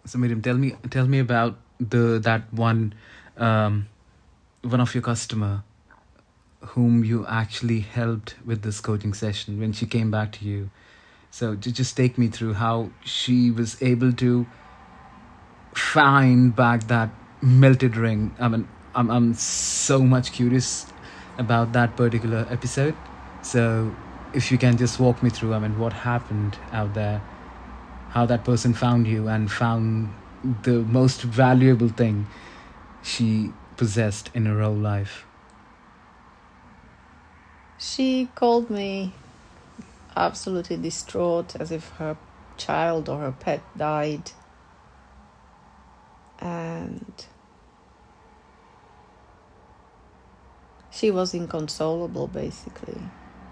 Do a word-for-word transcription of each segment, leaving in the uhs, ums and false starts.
So Miriam, tell me tell me about the that one um, one of your customer whom you actually helped with this coaching session when she came back to you. So to just take me through how she was able to find back that melted ring. I mean, I'm I'm so much curious about that particular episode. So if you can just walk me through, I mean, what happened out there, how that person found you and found the most valuable thing she possessed in her whole life. She called me absolutely distraught, as if her child or her pet died. And she was inconsolable, basically.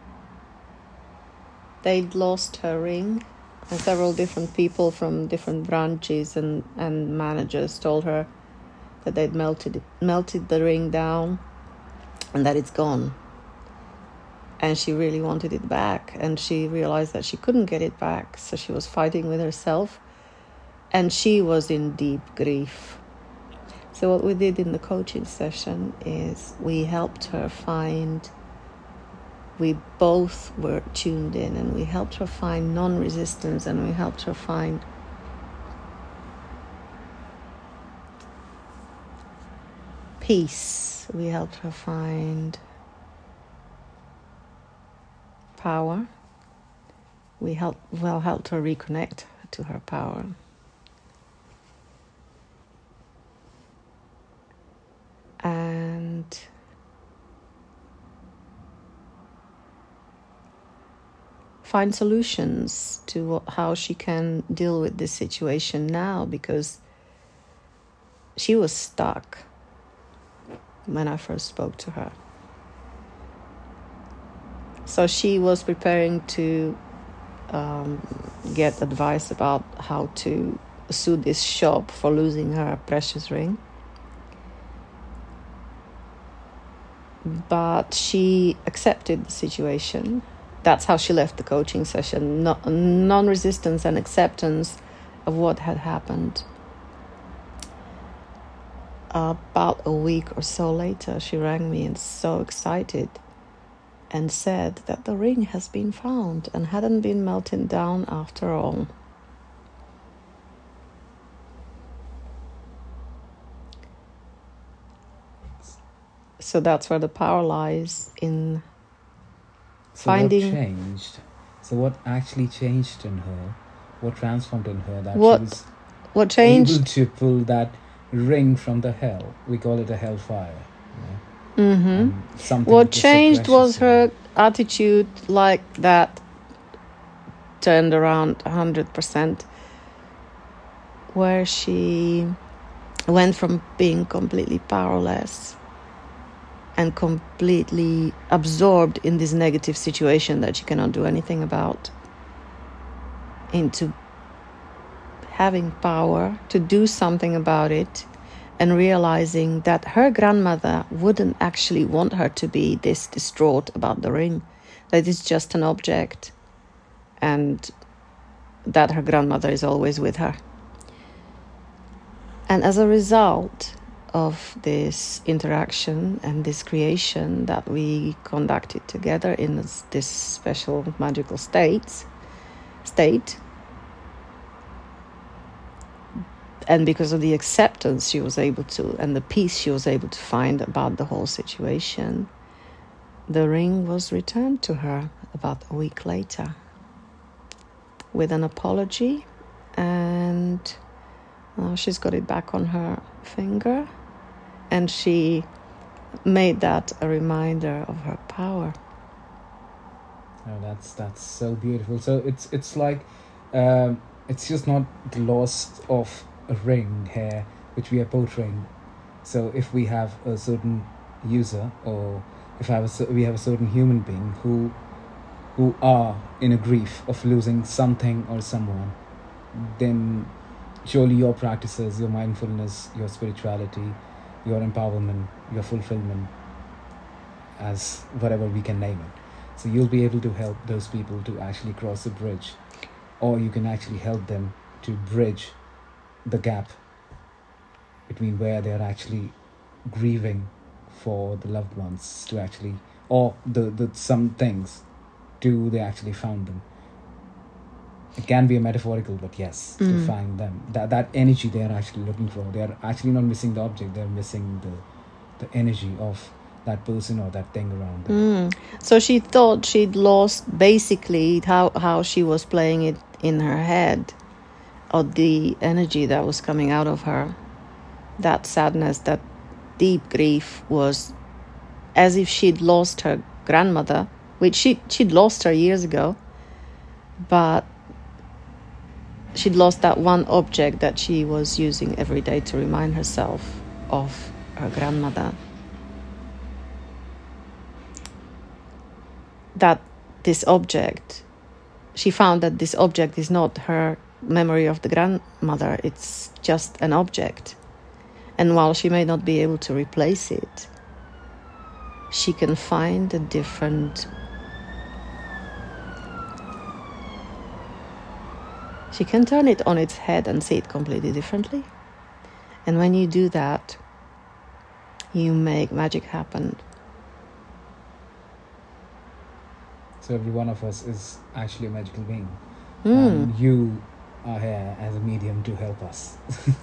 They'd lost her ring, and several different people from different branches and, and managers told her that they'd melted it, melted the ring down and that it's gone. And she really wanted it back, and she realized that she couldn't get it back, so she was fighting with herself, and she was in deep grief. So what we did in the coaching session is we helped her find, we both were tuned in, and we helped her find non-resistance, and we helped her find peace. We helped her find power. We helped, well, helped her reconnect to her power. And find solutions to what, how she can deal with this situation now, because she was stuck when I first spoke to her. So she was preparing to um, get advice about how to sue this shop for losing her precious ring. But she accepted the situation. That's how she left the coaching session. No, non-resistance and acceptance of what had happened. About a week or so later, she rang me and so excited, and said that the ring has been found and hadn't been melted down after all. So that's where the power lies, in so finding... what changed? So what actually changed in her? What transformed in her that what, she was what changed? able to pull that ring from the hell? We call it a hellfire. You know? Mm-hmm. What changed was her attitude, like that turned around one hundred percent, where she went from being completely powerless and completely absorbed in this negative situation that she cannot do anything about, into having power to do something about it, and realizing that her grandmother wouldn't actually want her to be this distraught about the ring, that it's just an object, and that her grandmother is always with her. And as a result of this interaction and this creation that we conducted together in this, this special magical states, state, and because of the acceptance she was able to, and the peace she was able to find about the whole situation, the ring was returned to her about a week later with an apology, and uh, she's got it back on her finger, and she made that a reminder of her power. Oh, that's that's so beautiful. So it's it's like um, it's just not the loss of a ring here, which we are portraying. So if we have a certain user, or if I have a, we have a certain human being who who are in a grief of losing something or someone, then surely your practices, your mindfulness, your spirituality, your empowerment, your fulfillment, as whatever we can name it. So you'll be able to help those people to actually cross the bridge, or you can actually help them to bridge the gap between where they're actually grieving for the loved ones to actually, or the, the some things, do they actually found them. It can be a metaphorical, but yes, mm. to find them. That that energy they are actually looking for. They are actually not missing the object, they're missing the the energy of that person or that thing around them. Mm. So she thought she'd lost basically how, how she was playing it in her head, or the energy that was coming out of her. That sadness, that deep grief was as if she'd lost her grandmother, which she, she'd lost her years ago, but she'd lost that one object that she was using every day to remind herself of her grandmother. That this object, she found that this object is not her memory of the grandmother, it's just an object. And while she may not be able to replace it, she can find a different... She can turn it on its head and see it completely differently. And when you do that, you make magic happen. So every one of us is actually a magical being. Mm. And you are here as a medium to help us.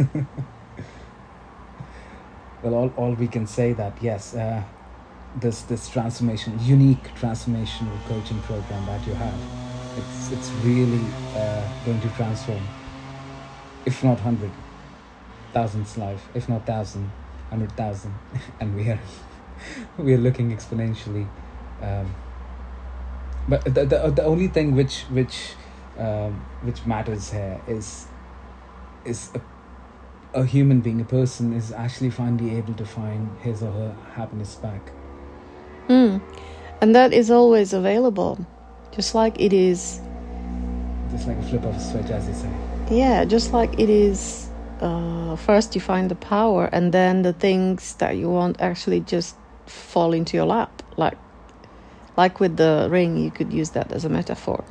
Well, all, all we can say that, yes, uh, this this transformation, unique transformational coaching program that you have, it's it's really uh, going to transform, if not hundred, thousands life, if not thousand, hundred thousand, and we are we are looking exponentially. Um, but the, the the only thing which which um, which matters here is is a, a human being, a person is actually finally able to find his or her happiness back. Mm. And that is always available, just like it is. Just like a flip of a switch, as you say. Yeah, just like it is. Uh, first you find the power, and then the things that you want actually just fall into your lap. Like, like with the ring, you could use that as a metaphor.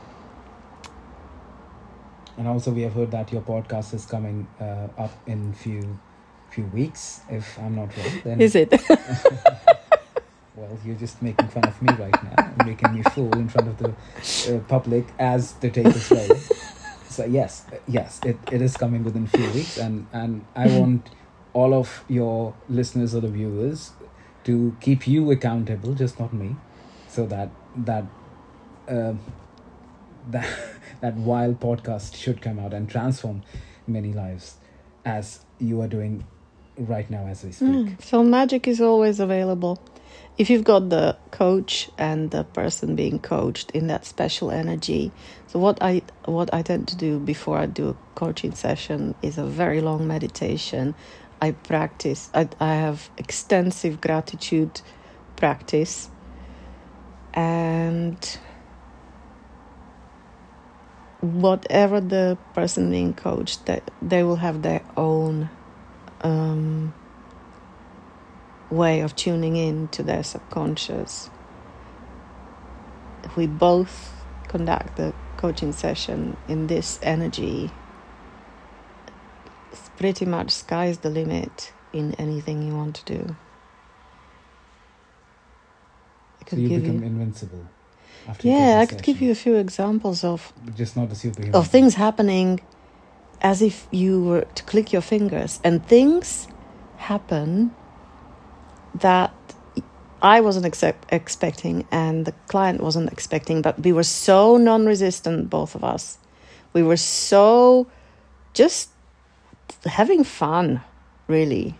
And also, we have heard that your podcast is coming uh, up in few few weeks, if I'm not wrong. Then is it? Well, you're just making fun of me right now, making me fool in front of the uh, public as the tape is rolling. So yes, yes, it, it is coming within a few weeks, and, and I want all of your listeners or the viewers to keep you accountable, just not me, so that that uh, that that wild podcast should come out and transform many lives, as you are doing right now as we speak. Mm, so magic is always available. If you've got the coach and the person being coached in that special energy. So what I what I tend to do before I do a coaching session is a very long meditation. I practice. I, I have extensive gratitude practice. And whatever the person being coached, they, they will have their own um, way of tuning in to their subconscious. If we both conduct the coaching session in this energy, it's pretty much sky's the limit in anything you want to do. So you become you, invincible. After yeah, I could session. give you a few examples of just not a superhuman of things happening as if you were to click your fingers, and things happen that I wasn't accept, expecting and the client wasn't expecting, but we were so non-resistant, both of us. We were so just having fun, really.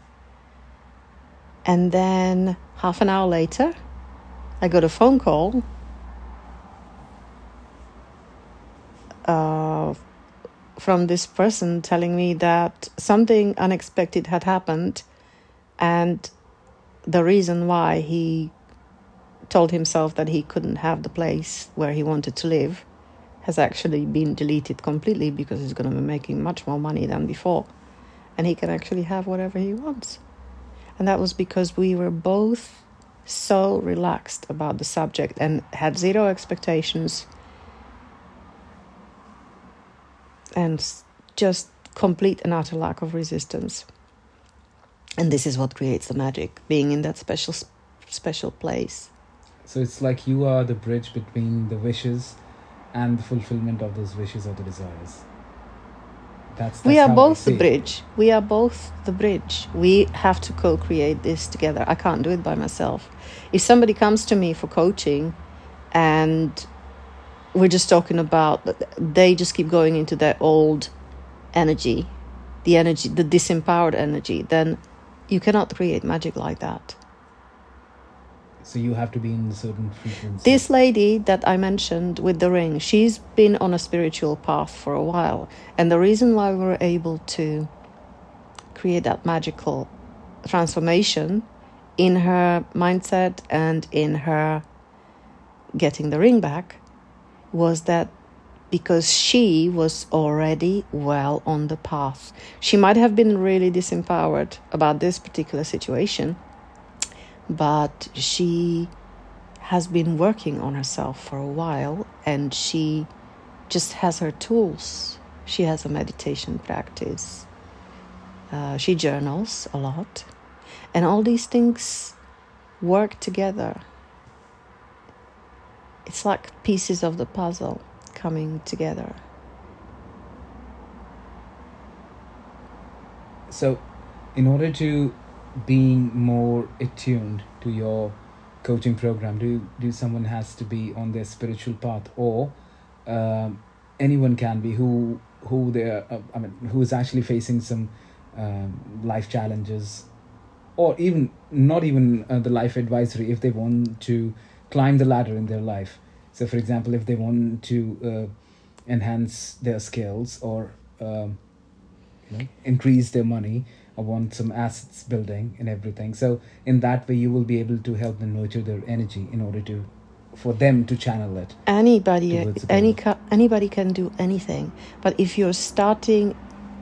And then half an hour later, I got a phone call uh, from this person telling me that something unexpected had happened, and the reason why he told himself that he couldn't have the place where he wanted to live has actually been deleted completely, because he's going to be making much more money than before, and he can actually have whatever he wants. And that was because we were both so relaxed about the subject and had zero expectations, and just complete and utter lack of resistance. And this is what creates the magic, being in that special special place. So it's like you are the bridge between the wishes and the fulfillment of those wishes or the desires. That's, that's we are how both I the bridge. It. We are both the bridge. We have to co-create this together. I can't do it by myself. If somebody comes to me for coaching and we're just talking about, they just keep going into their old energy, the energy, the disempowered energy, then you cannot create magic like that. So you have to be in a certain frequency. This lady that I mentioned with the ring, she's been on a spiritual path for a while. And the reason why we were able to create that magical transformation in her mindset and in her getting the ring back was that because she was already well on the path. She might have been really disempowered about this particular situation, but she has been working on herself for a while, and she just has her tools. She has a meditation practice. Uh, she journals a lot. And all these things work together. It's like pieces of the puzzle coming together. So, in order to being more attuned to your coaching program, do do someone has to be on their spiritual path, or um, anyone can be who who they are, uh, I mean who is actually facing some um, life challenges, or even not even uh, the life advisory, if they want to climb the ladder in their life. So for example, if they want to uh, enhance their skills, or um, you know, increase their money, or want some assets building and everything. So in that way, you will be able to help them nurture their energy in order to, for them to channel it. Anybody, any anybody can do anything. But if you're starting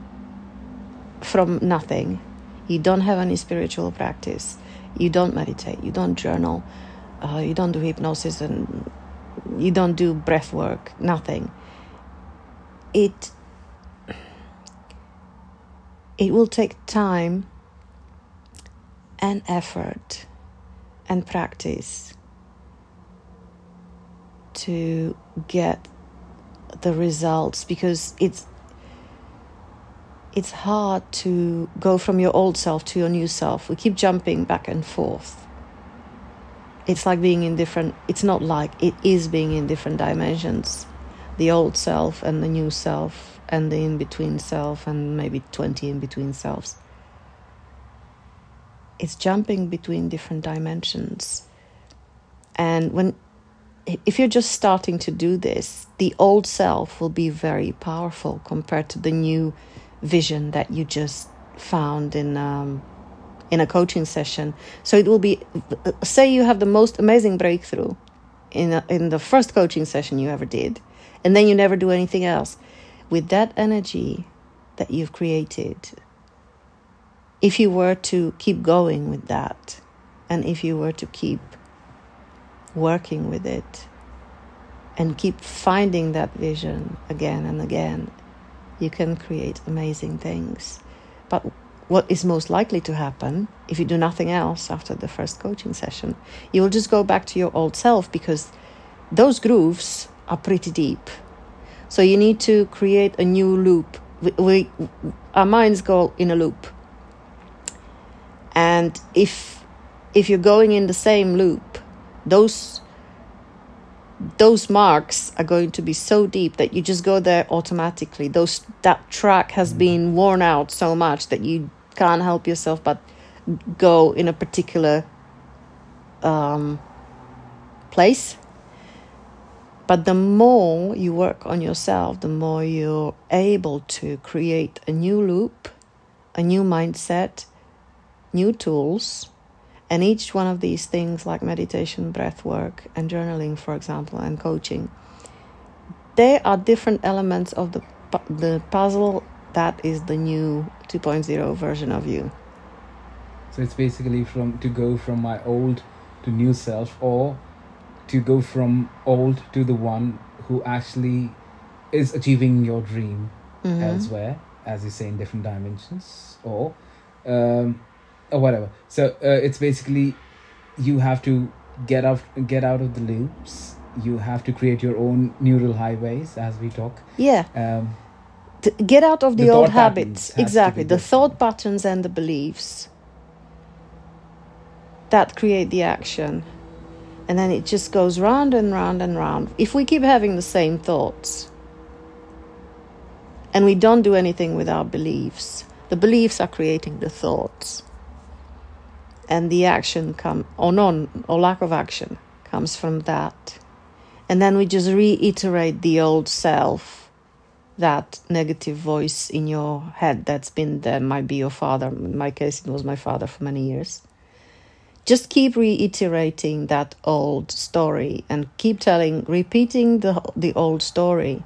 from nothing, you don't have any spiritual practice, you don't meditate, you don't journal, uh, you don't do hypnosis, and you don't do breath work, nothing. It it will take time and effort and practice to get the results, because it's it's hard to go from your old self to your new self. We keep jumping back and forth. It's like being in different, it's not like, it is being in different dimensions. The old self and the new self and the in-between self and maybe twenty in-between selves. It's jumping between different dimensions. And when, if you're just starting to do this, the old self will be very powerful compared to the new vision that you just found in um, in a coaching session. So it will be, say you have the most amazing breakthrough in a, in the first coaching session you ever did, and then you never do anything else. With that energy that you've created, if you were to keep going with that, and if you were to keep working with it, and keep finding that vision again and again, you can create amazing things. But what is most likely to happen, if you do nothing else after the first coaching session, you will just go back to your old self, because those grooves are pretty deep. So you need to create a new loop. We, we our minds go in a loop. And if if you're going in the same loop, those those marks are going to be so deep that you just go there automatically. Those that track has been worn out so much that you can't help yourself but go in a particular um, place. But the more you work on yourself, the more you're able to create a new loop, a new mindset, new tools. And each one of these things, like meditation, breath work, and journaling, for example, and coaching, they are different elements of the the puzzle that is the new two point oh version of you. So it's basically from to go from my old to new self, or to go from old to the one who actually is achieving your dream mm-hmm. elsewhere, as you say, in different dimensions, or um, or whatever. So uh, it's basically you have to get out get out of the loops. You have to create your own neural highways, as we talk. Yeah. Um, to get out of the, the old habits. Exactly. The different. thought patterns and the beliefs that create the action. And then it just goes round and round and round. If we keep having the same thoughts and we don't do anything with our beliefs, the beliefs are creating the thoughts. And the action come or none or lack of action comes from that. And then we just reiterate the old self, that negative voice in your head that's been there, might be your father. In my case, it was my father for many years. Just keep reiterating that old story and keep telling, repeating the the old story.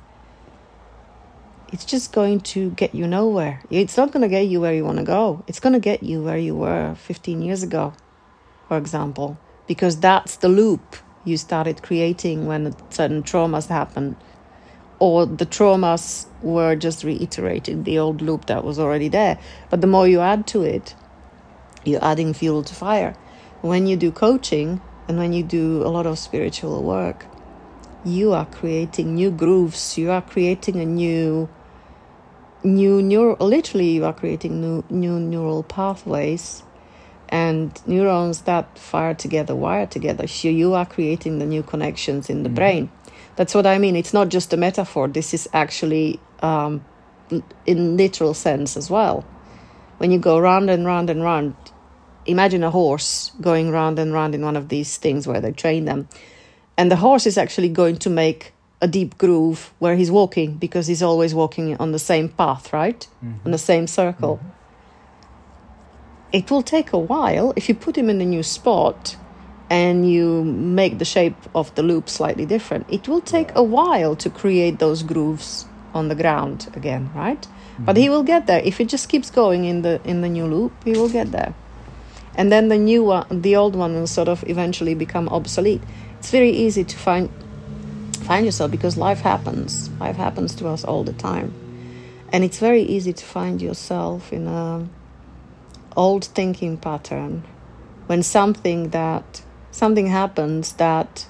It's just going to get you nowhere. It's not going to get you where you want to go. It's going to get you where you were fifteen years ago, for example, because that's the loop you started creating when certain traumas happened, or the traumas were just reiterating the old loop that was already there. But the more you add to it, you're adding fuel to fire. When you do coaching and when you do a lot of spiritual work, you are creating new grooves. You are creating a new, new neural. Literally, you are creating new, new neural pathways, and neurons that fire together, wire together. So you are creating the new connections in the mm-hmm. brain. That's what I mean. It's not just a metaphor. This is actually um, in literal sense as well. When you go round and round and round, imagine a horse going round and round in one of these things where they train them. And the horse is actually going to make a deep groove where he's walking, because he's always walking on the same path, right? Mm-hmm. On the same circle. Mm-hmm. It will take a while. If you put him in a new spot and you make the shape of the loop slightly different, it will take yeah. a while to create those grooves on the ground again, right? Mm-hmm. But he will get there. If it just keeps going in the in the new loop, he will get there. And then the new one, the old one will sort of eventually become obsolete. It's very easy to find find yourself, because life happens. Life happens to us all the time. And it's very easy to find yourself in a old thinking pattern when something that something happens that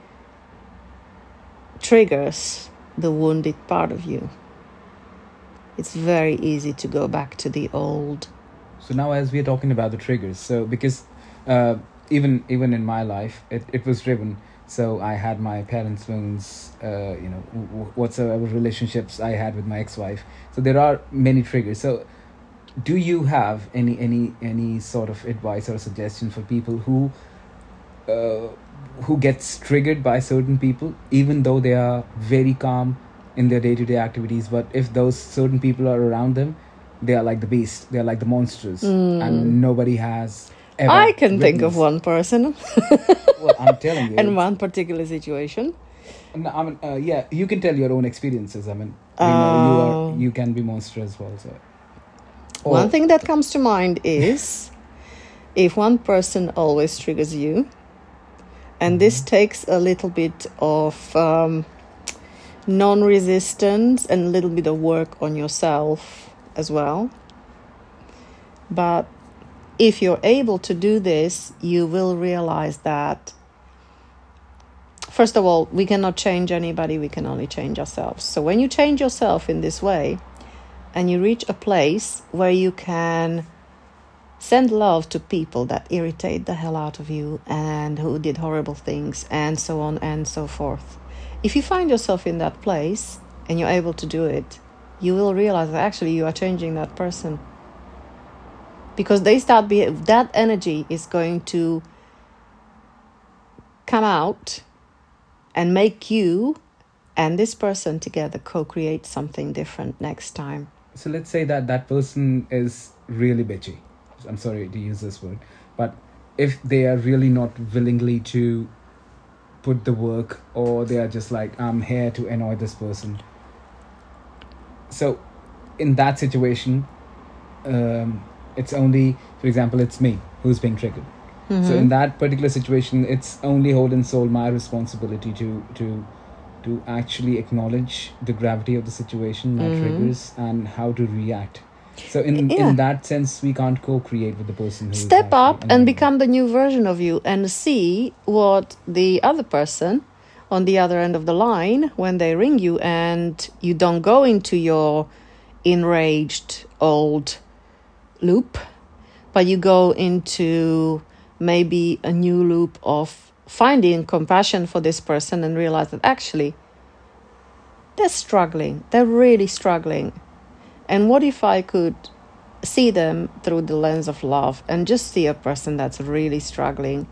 triggers the wounded part of you. It's very easy to go back to the old. So now, as we're talking about the triggers, so because uh, even even in my life, it, it was driven. So I had my parents' wounds, uh, you know, w- whatsoever relationships I had with my ex-wife. So there are many triggers. So do you have any any any sort of advice or suggestion for people who uh, who gets triggered by certain people, even though they are very calm in their day-to-day activities, but if those certain people are around them, they are like the beast, they are like the monsters, mm. and nobody has ever I can witnessed. think of one person. Well, I'm telling you. In one particular situation. No, I mean, uh, yeah, you can tell your own experiences. I mean, you know, you are, you can be monster as well. So. Or, one thing that comes to mind is if one person always triggers you, and mm-hmm. this takes a little bit of um, non-resistance and a little bit of work on yourself as well. But if you're able to do this, you will realize that, first of all, we cannot change anybody, we can only change ourselves. So when you change yourself in this way, and you reach a place where you can send love to people that irritate the hell out of you and who did horrible things and so on and so forth. If you find yourself in that place and you're able to do it, you will realize that actually you are changing that person. Because they start be that energy is going to come out and make you and this person together co-create something different next time. So let's say that that person is really bitchy. I'm sorry to use this word. But if they are really not willingly to put the work, or they are just like, I'm here to annoy this person. So in that situation, um, it's only, for example, it's me who's being triggered. Mm-hmm. So in that particular situation, it's only whole and soul my responsibility to to to actually acknowledge the gravity of the situation, my Mhm. triggers, and how to react. So in Yeah. in that sense, we can't co-create with the person who is Step actually up and annoying. become the new version of you and see what the other person on the other end of the line, when they ring you and you don't go into your enraged old loop, but you go into maybe a new loop of finding compassion for this person and realize that actually they're struggling, they're really struggling. And what if I could see them through the lens of love and just see a person that's really struggling?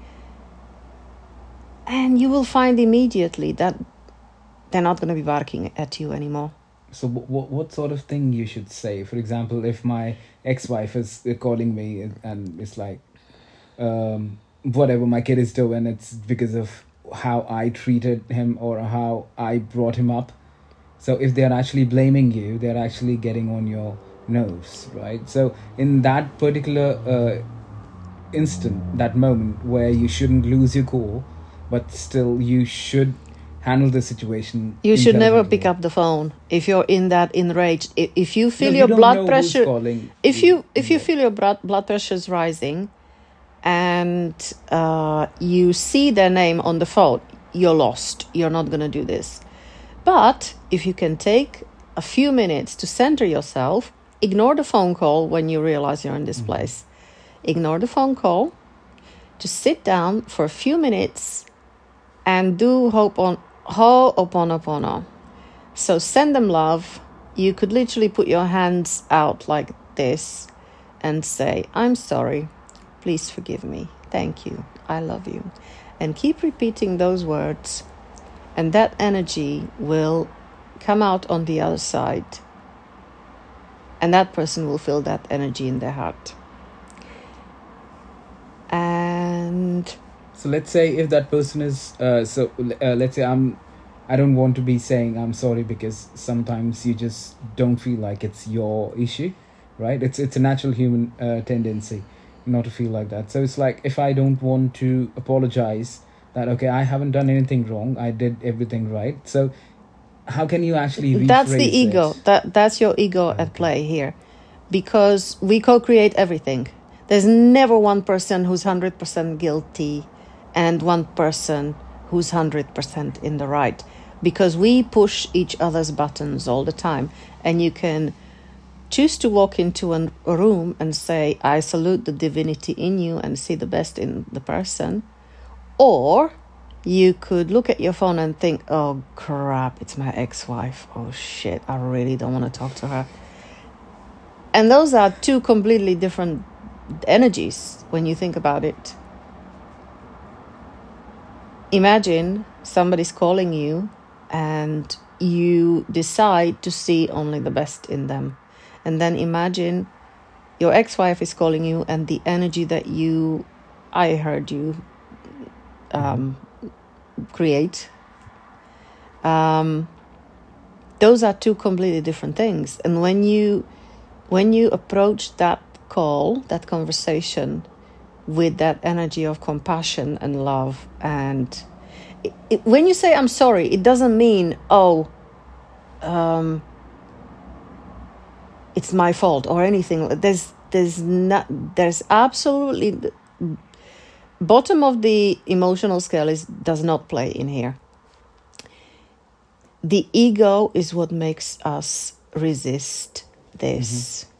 And you will find immediately that they're not going to be barking at you anymore. So what what sort of thing you should say? For example, if my ex-wife is calling me and- and it's like, um, whatever my kid is doing, it's because of how I treated him or how I brought him up. So if they're actually blaming you, they're actually getting on your nerves, right? So in that particular uh, instant, that moment where you shouldn't lose your cool, but still you should handle the situation. You should never intelligently. pick up the phone if you're in that enraged. If, if you feel No, you your don't blood know who's pressure, calling if you if you Yeah. feel your blood blood pressure is rising, and uh, you see their name on the phone, you're lost. You're not going to do this. But if you can take a few minutes to center yourself, ignore the phone call when you realize you're in this Mhm. place. Ignore the phone call. Just sit down for a few minutes and do Ho'opon- Ho'oponopono. So send them love. You could literally put your hands out like this and say, I'm sorry. Please forgive me. Thank you. I love you. And keep repeating those words. And that energy will come out on the other side. And that person will feel that energy in their heart. And So let's say if that person is uh, so uh, let's say I'm I don't want to be saying I'm sorry because sometimes you just don't feel like it's your issue, right? It's it's a natural human uh, tendency not to feel like that. So it's like if I don't want to apologize, that okay, I haven't done anything wrong, I did everything right. So how can you actually rephrase that's the ego. it? That that's your ego Okay. at play here, because we co-create everything. There's never one person who's one hundred percent guilty and one person who's one hundred percent in the right, because we push each other's buttons all the time. And you can choose to walk into an, a room and say, I salute the divinity in you and see the best in the person. Or you could look at your phone and think, oh crap, it's my ex-wife. Oh shit, I really don't want to talk to her. And those are two completely different energies when you think about it. Imagine somebody's calling you and you decide to see only the best in them. And then imagine your ex-wife is calling you and the energy that you, I heard you um, create. Um, those are two completely different things. And when you, when you approach that call, that conversation with that energy of compassion and love, and it, it, when you say I'm sorry, it doesn't mean, oh, um, it's my fault or anything. There's there's not there's absolutely bottom of the emotional scale is does not play in here. The ego is what makes us resist this. Mm-hmm.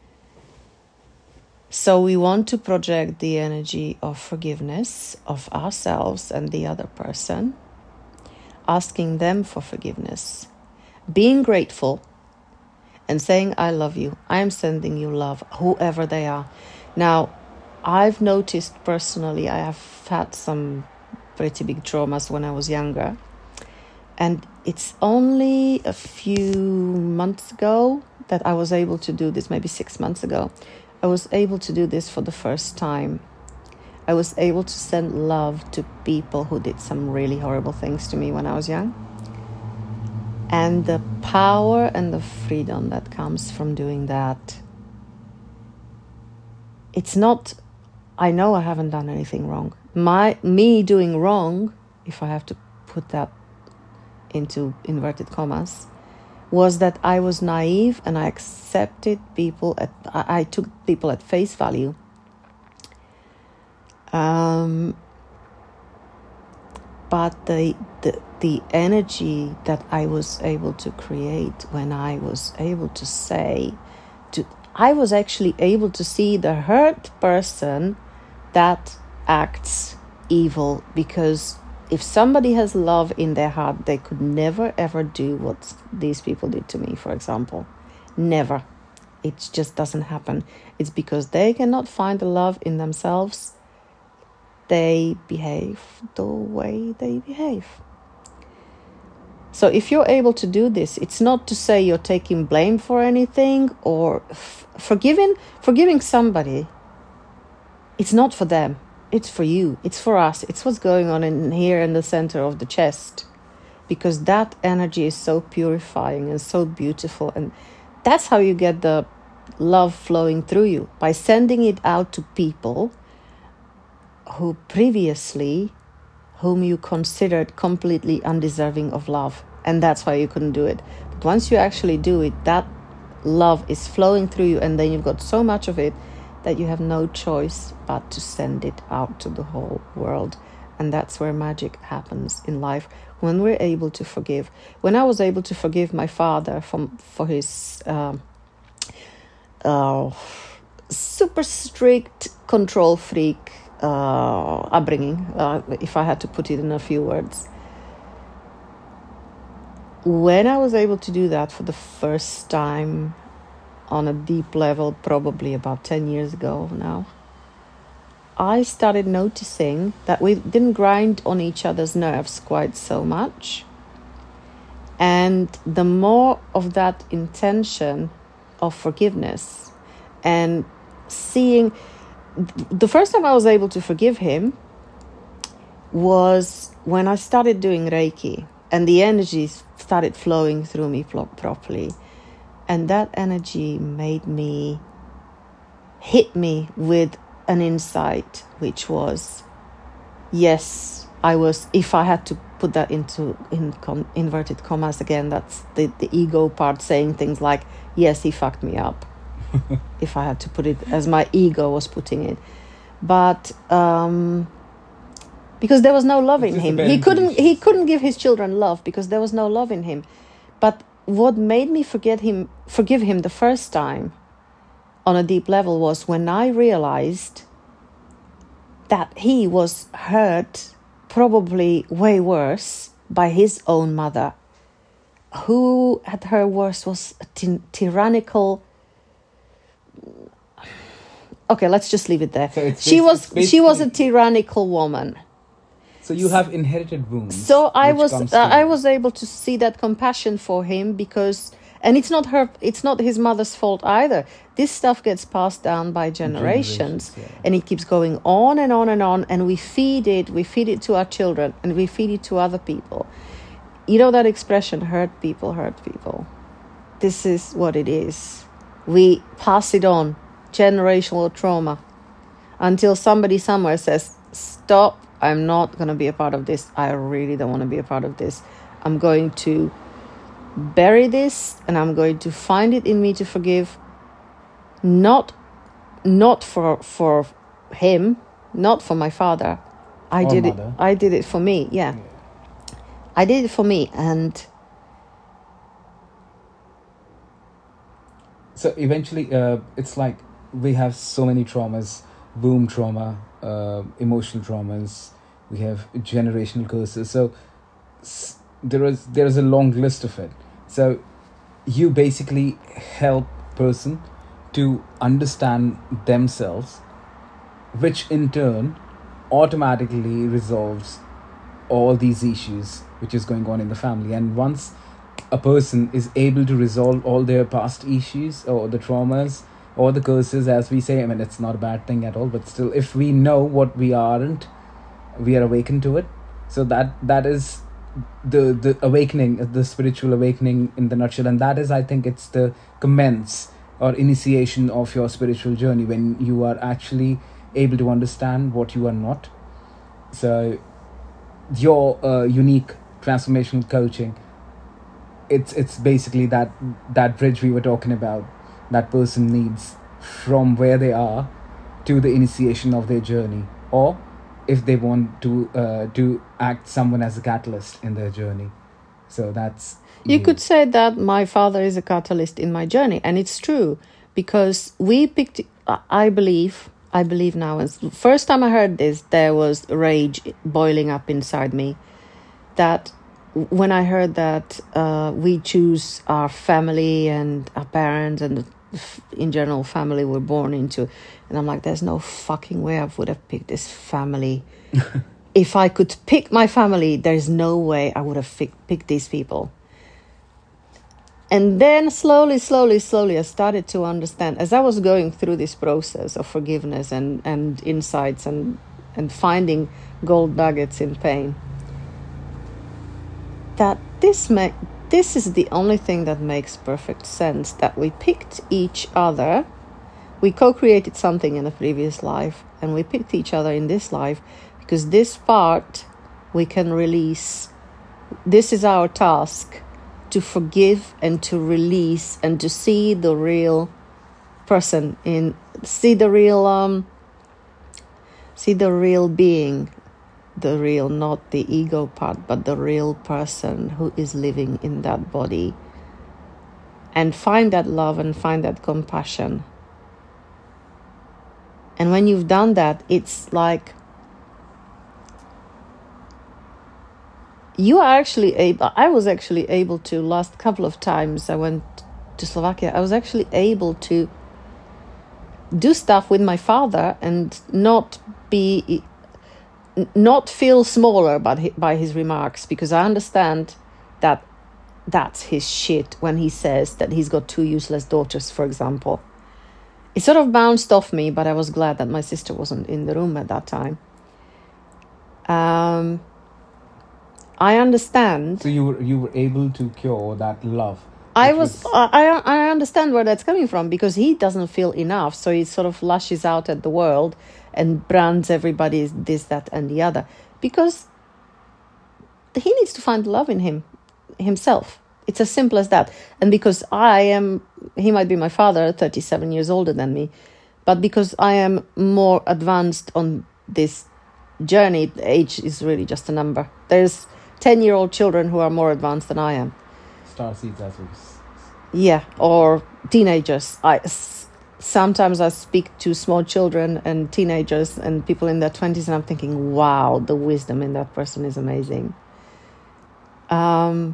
So we want to project the energy of forgiveness of ourselves and the other person, asking them for forgiveness, being grateful, and saying, I love you. I am sending you love, whoever they are. Now, I've noticed personally, I have had some pretty big traumas when I was younger. And it's only a few months ago that I was able to do this, maybe six months ago. I was able to do this for the first time. I was able to send love to people who did some really horrible things to me when I was young. And the power and the freedom that comes from doing that. It's not, I know I haven't done anything wrong. My me doing wrong, if I have to put that into inverted commas, was that I was naive and I accepted people at, I, I took people at face value. Um, but the, the the energy that I was able to create when I was able to say, to I was actually able to see the hurt person that acts evil, because if somebody has love in their heart, they could never ever do what these people did to me, for example. Never. It just doesn't happen. It's because they cannot find the love in themselves. They behave the way they behave. So if you're able to do this, it's not to say you're taking blame for anything or f- forgiving forgiving somebody. It's not for them. It's for you. It's for us. It's what's going on in here in the center of the chest, because that energy is so purifying and so beautiful, and that's how you get the love flowing through you, by sending it out to people who previously, whom you considered completely undeserving of love, and that's why you couldn't do it. But once you actually do it, that love is flowing through you, and then you've got so much of it that you have no choice but to send it out to the whole world. And that's where magic happens in life, when we're able to forgive. When I was able to forgive my father from, for his uh, uh, super strict control freak uh, upbringing, uh, if I had to put it in a few words. When I was able to do that for the first time on a deep level, probably about ten years ago now, I started noticing that we didn't grind on each other's nerves quite so much. And the more of that intention of forgiveness and seeing, the first time I was able to forgive him was when I started doing Reiki, and the energy started flowing through me properly. And that energy made me, hit me with an insight, which was, yes, I was, if I had to put that into in com, inverted commas again, that's the, the ego part saying things like, yes, he fucked me up. If I had to put it as my ego was putting it. But um, because there was no love in him. He couldn't, he couldn't give his children love because there was no love in him. But what made me forget him, forgive him the first time on a deep level was when I realized that he was hurt, probably way worse, by his own mother, who at her worst was a ty- tyrannical. Okay, let's just leave it there. So it's, she was she was a tyrannical woman. So you have inherited wounds. So I was uh, I was able to see that compassion for him, because, and it's not her, it's not his mother's fault either. This stuff gets passed down by generations, generations yeah. And it keeps going on and on and on, and we feed it, we feed it to our children, and we feed it to other people. You know that expression, hurt people, hurt people. This is what it is. We pass it on, generational trauma, until somebody somewhere says, stop, I'm not going to be a part of this. I really don't want to be a part of this. I'm going to bury this, and I'm going to find it in me to forgive. Not not for for him, not for my father. I or did mother. it I did it for me, yeah. yeah. I did it for me. And so eventually uh, it's like we have so many traumas, womb trauma, uh, emotional traumas, we have generational curses. So s- there is there is a long list of it. So you basically help person to understand themselves, which in turn automatically resolves all these issues which is going on in the family. And once a person is able to resolve all their past issues or the traumas or the curses, as we say, I mean, it's not a bad thing at all, but still, if we know what we aren't, we are awakened to it. So that that is the the awakening, the spiritual awakening in the nutshell. And that is, I think, it's the commence or initiation of your spiritual journey, when you are actually able to understand what you are not. So your uh, unique transformational coaching, it's it's basically that that bridge we were talking about, that person needs from where they are to the initiation of their journey, or if they want to uh, to act someone as a catalyst in their journey. So that's you, you could say that my father is a catalyst in my journey, and it's true, because we picked, I believe I believe now, and the first time I heard this, there was rage boiling up inside me, that when I heard that uh, we choose our family and our parents and in general family we're born into, and I'm like, there's no fucking way I would have picked this family. If I could pick my family, there's no way I would have fi- picked these people. And then slowly, slowly, slowly, I started to understand, as I was going through this process of forgiveness and, and insights and, and finding gold nuggets in pain, that this ma- this is the only thing that makes perfect sense, that we picked each other. We co-created something in a previous life, and we picked each other in this life, because this part we can release. This is our task, to forgive and to release and to see the real person in, see the real, um, see the real being, the real, not the ego part, but the real person who is living in that body, and find that love and find that compassion. And when you've done that, it's like you are actually able, I was actually able to, last couple of times I went to Slovakia, I was actually able to do stuff with my father and not be, not feel smaller by, by his remarks, because I understand that that's his shit when he says that he's got two useless daughters, for example. It sort of bounced off me, but I was glad that my sister wasn't in the room at that time. Um... I understand. So you were you were able to cure that love. I was, was I I understand where that's coming from, because he doesn't feel enough, so he sort of lashes out at the world and brands everybody as this, that, and the other, because he needs to find love in him himself. It's as simple as that. And because I am, he might be my father, thirty-seven years older than me, but because I am more advanced on this journey, age is really just a number. There's ten-year-old children who are more advanced than I am. Starseeds, as well. Yeah, or teenagers. I sometimes I speak to small children and teenagers and people in their twenties, and I'm thinking, wow, the wisdom in that person is amazing. Um,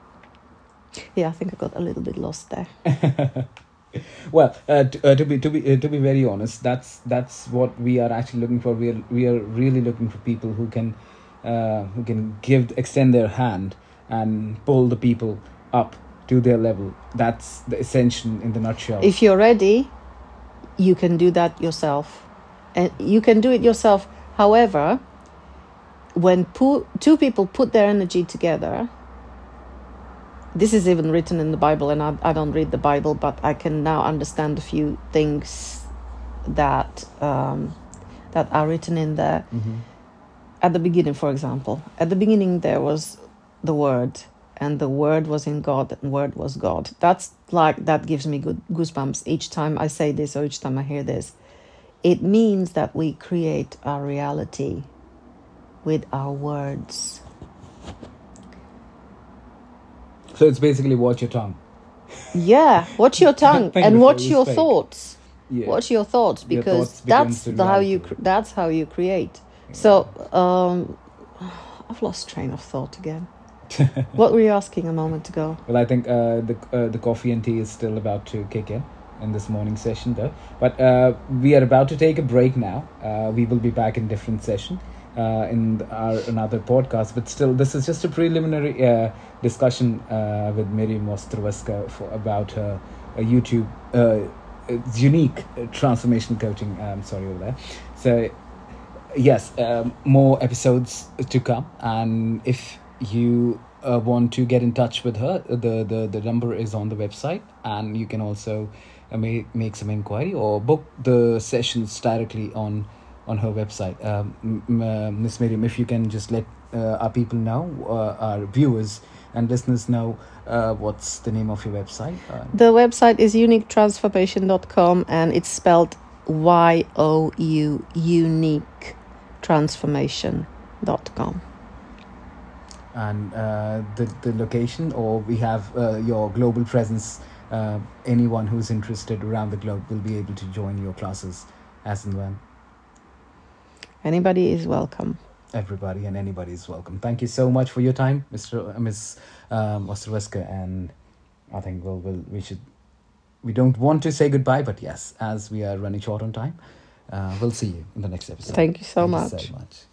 yeah, I think I got a little bit lost there. Well, uh, to, uh, to be to be uh, to be very honest, that's that's what we are actually looking for. We are we are really looking for people who can uh, who can give extend their hand and pull the people up to their level. That's the ascension in the nutshell. If you're ready, you can do that yourself, and you can do it yourself. However, when pu- two people put their energy together. This is even written in the Bible, and I, I don't read the Bible, but I can now understand a few things that um, that are written in there. Mm-hmm. At the beginning, for example, at the beginning there was the Word, and the Word was in God, and Word was God. That's like, that gives me good goosebumps each time I say this or each time I hear this. It means that we create our reality with our words. So it's basically watch your tongue. Yeah, watch your tongue and watch your fake. thoughts. Yeah. Watch your thoughts, because your that's thoughts the, how you that's how you create. Yeah. So um, I've lost train of thought again. What were you asking a moment ago? Well, I think uh, the uh, the coffee and tea is still about to kick in in this morning session, though. But uh, we are about to take a break now. Uh, we will be back in different session. Uh, in our another podcast, but still, this is just a preliminary uh, discussion uh, with Miriam Ostroveska for about her uh, YouTube uh, unique uh, transformational coaching. I'm sorry over there. So, yes, um, more episodes to come, and if you uh, want to get in touch with her, the the the number is on the website, and you can also uh, make make some inquiry or book the sessions directly on. on her website. Um, uh, Miss Miriam, if you can just let uh, our people know, uh, our viewers and listeners know, uh, what's the name of your website? Uh, the website is unique transformation dot com, and it's spelled Y O U, unique transformation dot com. And uh, the, the location, or we have uh, your global presence. Uh, anyone who's interested around the globe will be able to join your classes as and when. Anybody is welcome. Everybody and anybody is welcome. Thank you so much for your time, Mister Uh, Miss Um, Ostroweska, and I think we'll, we'll we should we don't want to say goodbye, but yes, as we are running short on time, uh, we'll see you in the next episode. Thank you so Thank much. You so much.